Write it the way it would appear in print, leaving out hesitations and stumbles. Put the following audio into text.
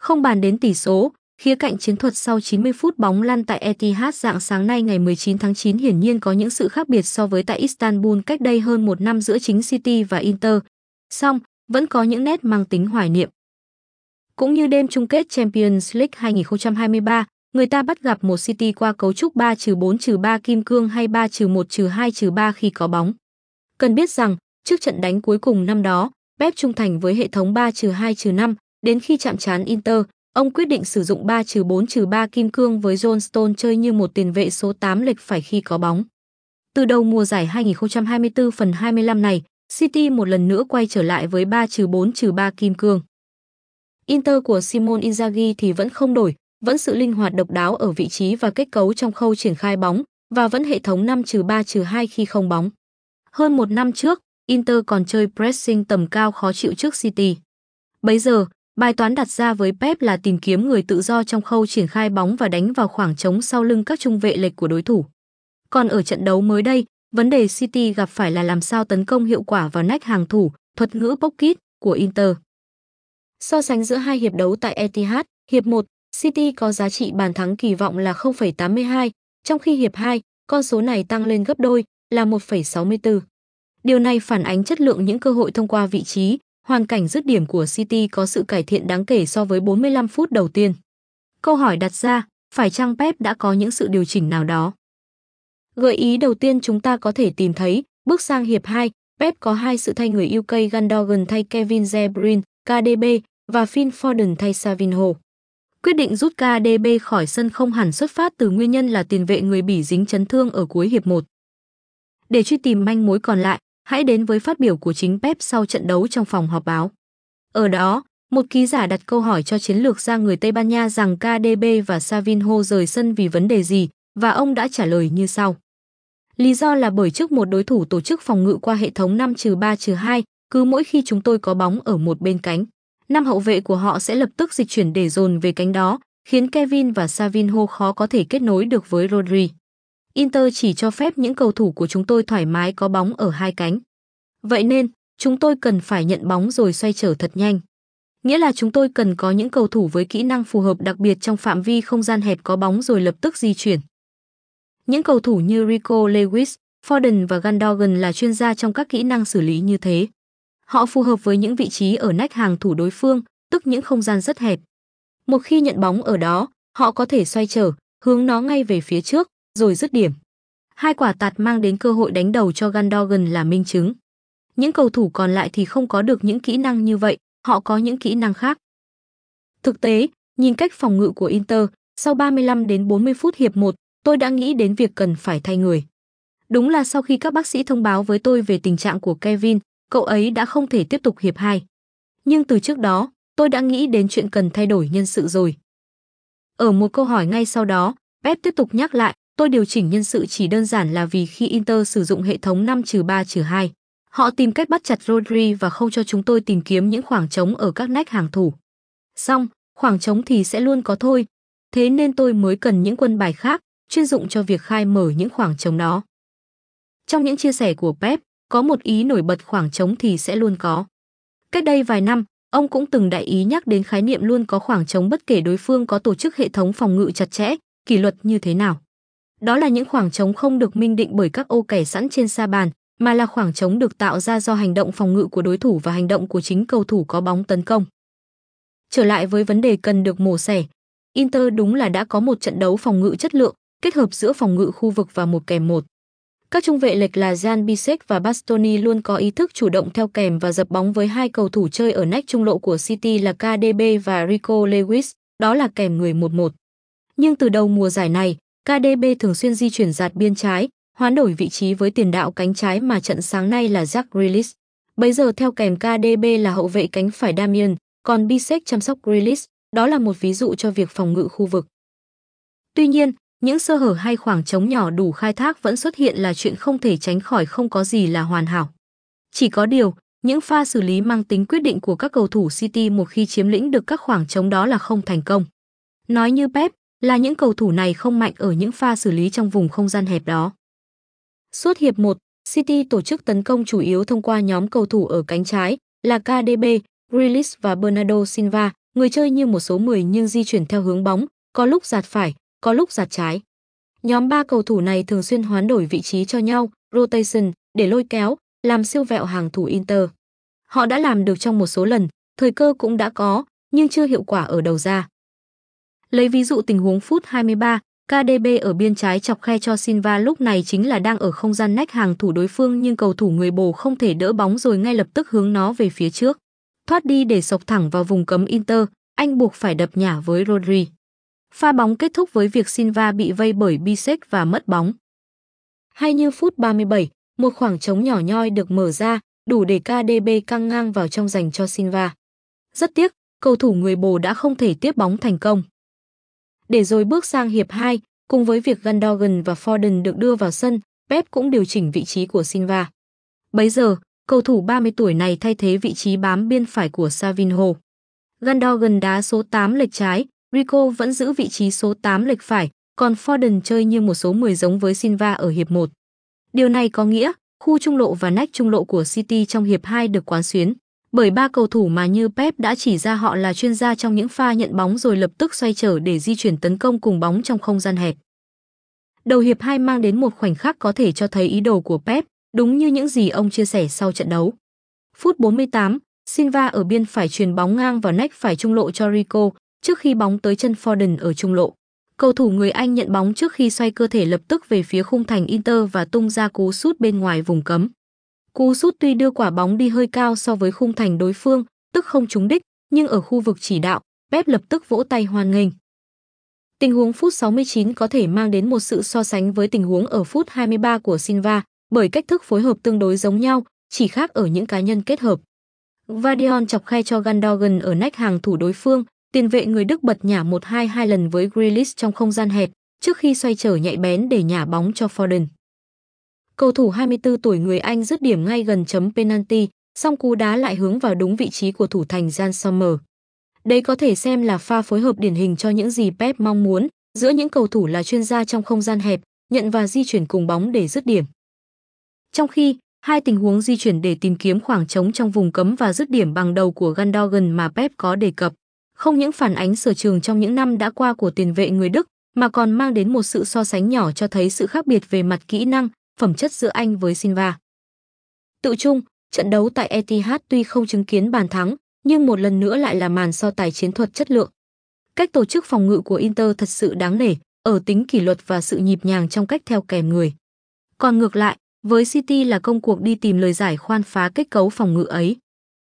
Không bàn đến tỷ số, khía cạnh chiến thuật sau 90 phút bóng lăn tại Etihad rạng sáng nay ngày 19 tháng 9 hiển nhiên có những sự khác biệt so với tại Istanbul cách đây hơn một năm giữa chính City và Inter. Song, vẫn có những nét mang tính hoài niệm. Cũng như đêm chung kết Champions League 2023, người ta bắt gặp một City qua cấu trúc 3-4-3 kim cương hay 3-1-2-3 khi có bóng. Cần biết rằng, trước trận đánh cuối cùng năm đó, Pep trung thành với hệ thống 3-2-5, đến khi chạm trán Inter, ông quyết định sử dụng 3-4-3 kim cương với John Stones chơi như một tiền vệ số 8 lệch phải khi có bóng. Từ đầu mùa giải 2024 phần 25 này, City một lần nữa quay trở lại với 3-4-3 kim cương. Inter của Simone Inzaghi thì vẫn không đổi, vẫn sự linh hoạt độc đáo ở vị trí và kết cấu trong khâu triển khai bóng, và vẫn hệ thống 5-3-2 khi không bóng. Hơn một năm trước, Inter còn chơi pressing tầm cao khó chịu trước City. Bấy giờ, bài toán đặt ra với Pep là tìm kiếm người tự do trong khâu triển khai bóng và đánh vào khoảng trống sau lưng các trung vệ lệch của đối thủ. Còn ở trận đấu mới đây, vấn đề City gặp phải là làm sao tấn công hiệu quả vào nách hàng thủ, thuật ngữ pocket của Inter. So sánh giữa hai hiệp đấu tại Etihad, hiệp 1, City có giá trị bàn thắng kỳ vọng là 0,82, trong khi hiệp 2, con số này tăng lên gấp đôi, là 1,64. Điều này phản ánh chất lượng những cơ hội thông qua vị trí, hoàn cảnh dứt điểm của City có sự cải thiện đáng kể so với 45 phút đầu tiên. Câu hỏi đặt ra, phải chăng Pep đã có những sự điều chỉnh nào đó? Gợi ý đầu tiên chúng ta có thể tìm thấy, bước sang hiệp 2, Pep có hai sự thay người UK Gundogan thay Kevin De Bruyne, KDB, và Phil Foden thay Savinho. Quyết định rút KDB khỏi sân không hẳn xuất phát từ nguyên nhân là tiền vệ người Bỉ dính chấn thương ở cuối hiệp 1. Để truy tìm manh mối còn lại, hãy đến với phát biểu của chính Pep sau trận đấu trong phòng họp báo. Ở đó, một ký giả đặt câu hỏi cho chiến lược gia người Tây Ban Nha rằng KDB và Savinho rời sân vì vấn đề gì, và ông đã trả lời như sau. Lý do là bởi trước một đối thủ tổ chức phòng ngự qua hệ thống 5-3-2, cứ mỗi khi chúng tôi có bóng ở một bên cánh, 5 hậu vệ của họ sẽ lập tức dịch chuyển để dồn về cánh đó, khiến Kevin và Savinho khó có thể kết nối được với Rodri. Inter chỉ cho phép những cầu thủ của chúng tôi thoải mái có bóng ở hai cánh. Vậy nên, chúng tôi cần phải nhận bóng rồi xoay trở thật nhanh. Nghĩa là chúng tôi cần có những cầu thủ với kỹ năng phù hợp đặc biệt trong phạm vi không gian hẹp có bóng rồi lập tức di chuyển. Những cầu thủ như Rico Lewis, Foden và Gundogan là chuyên gia trong các kỹ năng xử lý như thế. Họ phù hợp với những vị trí ở nách hàng thủ đối phương, tức những không gian rất hẹp. Một khi nhận bóng ở đó, họ có thể xoay trở, hướng nó ngay về phía trước, rồi dứt điểm. Hai quả tạt mang đến cơ hội đánh đầu cho Gundogan là minh chứng. Những cầu thủ còn lại thì không có được những kỹ năng như vậy, họ có những kỹ năng khác. Thực tế, nhìn cách phòng ngự của Inter, sau 35 đến 40 phút hiệp 1, tôi đã nghĩ đến việc cần phải thay người. Đúng là sau khi các bác sĩ thông báo với tôi về tình trạng của Kevin, cậu ấy đã không thể tiếp tục hiệp 2. Nhưng từ trước đó, tôi đã nghĩ đến chuyện cần thay đổi nhân sự rồi. Ở một câu hỏi ngay sau đó, Pep tiếp tục nhắc lại, tôi điều chỉnh nhân sự chỉ đơn giản là vì khi Inter sử dụng hệ thống 5-3-2, họ tìm cách bắt chặt Rodri và không cho chúng tôi tìm kiếm những khoảng trống ở các nách hàng thủ. Xong, khoảng trống thì sẽ luôn có thôi, thế nên tôi mới cần những quân bài khác, chuyên dụng cho việc khai mở những khoảng trống đó. Trong những chia sẻ của Pep, có một ý nổi bật khoảng trống thì sẽ luôn có. Cách đây vài năm, ông cũng từng đại ý nhắc đến khái niệm luôn có khoảng trống bất kể đối phương có tổ chức hệ thống phòng ngự chặt chẽ, kỷ luật như thế nào. Đó là những khoảng trống không được minh định bởi các ô kẻ sẵn trên sa bàn, mà là khoảng trống được tạo ra do hành động phòng ngự của đối thủ và hành động của chính cầu thủ có bóng tấn công. Trở lại với vấn đề cần được mổ xẻ, Inter đúng là đã có một trận đấu phòng ngự chất lượng, kết hợp giữa phòng ngự khu vực và 1-1. Các trung vệ lệch là Jan Bisek và Bastoni luôn có ý thức chủ động theo kèm và dập bóng với hai cầu thủ chơi ở nách trung lộ của City là KDB và Rico Lewis, đó là kèm người 1-1. Nhưng từ đầu mùa giải này, KDB thường xuyên di chuyển dạt biên trái, hoán đổi vị trí với tiền đạo cánh trái mà trận sáng nay là Jack Grealish. Bây giờ theo kèm KDB là hậu vệ cánh phải Damian, còn Bisek chăm sóc Grealish, đó là một ví dụ cho việc phòng ngự khu vực. Tuy nhiên, những sơ hở hay khoảng trống nhỏ đủ khai thác vẫn xuất hiện là chuyện không thể tránh khỏi, không có gì là hoàn hảo. Chỉ có điều, những pha xử lý mang tính quyết định của các cầu thủ City một khi chiếm lĩnh được các khoảng trống đó là không thành công. Nói như Pep, là những cầu thủ này không mạnh ở những pha xử lý trong vùng không gian hẹp đó. Suốt hiệp 1, City tổ chức tấn công chủ yếu thông qua nhóm cầu thủ ở cánh trái là KDB, Grealish và Bernardo Silva, Người chơi như một số 10 nhưng di chuyển theo hướng bóng, có lúc giạt phải, có lúc giạt trái. Nhóm 3 cầu thủ này thường xuyên hoán đổi vị trí cho nhau, rotation, để lôi kéo, làm siêu vẹo hàng thủ Inter. Họ đã làm được trong một số lần, thời cơ cũng đã có, nhưng chưa hiệu quả ở đầu ra. Lấy ví dụ tình huống phút 23, KDB ở biên trái chọc khe cho Silva, lúc này chính là đang ở không gian nách hàng thủ đối phương nhưng cầu thủ người Bồ không thể đỡ bóng rồi ngay lập tức hướng nó về phía trước. Thoát đi để sộc thẳng vào vùng cấm Inter, anh buộc phải đập nhả với Rodri. Pha bóng kết thúc với việc Silva bị vây bởi Bisek và mất bóng. Hay như phút 37, một khoảng trống nhỏ nhoi được mở ra, đủ để KDB căng ngang vào trong dành cho Silva. Rất tiếc, cầu thủ người Bồ đã không thể tiếp bóng thành công. Để rồi bước sang hiệp 2, cùng với việc Gundogan và Foden được đưa vào sân, Pep cũng điều chỉnh vị trí của Silva. Bấy giờ, cầu thủ 30 tuổi này thay thế vị trí bám biên phải của Savinho. Gundogan đá số 8 lệch trái, Rico vẫn giữ vị trí số 8 lệch phải, còn Foden chơi như một số 10 giống với Silva ở hiệp 1. Điều này có nghĩa, khu trung lộ và nách trung lộ của City trong hiệp 2 được quán xuyến bởi 3 cầu thủ mà như Pep đã chỉ ra họ là chuyên gia trong những pha nhận bóng rồi lập tức xoay trở để di chuyển tấn công cùng bóng trong không gian hẹp. Đầu hiệp 2 mang đến một khoảnh khắc có thể cho thấy ý đồ của Pep, đúng như những gì ông chia sẻ sau trận đấu. Phút 48, Silva ở biên phải chuyền bóng ngang vào nách phải trung lộ cho Rico, trước khi bóng tới chân Foden ở trung lộ. Cầu thủ người Anh nhận bóng trước khi xoay cơ thể lập tức về phía khung thành Inter và tung ra cú sút bên ngoài vùng cấm. Cú sút tuy đưa quả bóng đi hơi cao so với khung thành đối phương, tức không trúng đích, nhưng ở khu vực chỉ đạo, Pep lập tức vỗ tay hoan nghênh. Tình huống phút 69 có thể mang đến một sự so sánh với tình huống ở phút 23 của Silva, bởi cách thức phối hợp tương đối giống nhau, chỉ khác ở những cá nhân kết hợp. Vardiol chọc khe cho Gundogan ở nách hàng thủ đối phương, tiền vệ người Đức bật nhả 1-2 hai lần với Grealish trong không gian hẹp, trước khi xoay trở nhạy bén để nhả bóng cho Foden. Cầu thủ 24 tuổi người Anh dứt điểm ngay gần chấm penalty, song cú đá lại hướng vào đúng vị trí của thủ thành Jan Sommer. Đây có thể xem là pha phối hợp điển hình cho những gì Pep mong muốn, giữa những cầu thủ là chuyên gia trong không gian hẹp, nhận và di chuyển cùng bóng để dứt điểm. Trong khi, hai tình huống di chuyển để tìm kiếm khoảng trống trong vùng cấm và dứt điểm bằng đầu của Gundogan mà Pep có đề cập, không những phản ánh sở trường trong những năm đã qua của tiền vệ người Đức, mà còn mang đến một sự so sánh nhỏ cho thấy sự khác biệt về mặt kỹ năng, phẩm chất giữa anh với Silva. Tự chung, trận đấu tại Etihad tuy không chứng kiến bàn thắng, nhưng một lần nữa lại là màn so tài chiến thuật chất lượng. Cách tổ chức phòng ngự của Inter thật sự đáng nể, ở tính kỷ luật và sự nhịp nhàng trong cách theo kèm người. Còn ngược lại, với City là công cuộc đi tìm lời giải khoan phá kết cấu phòng ngự ấy.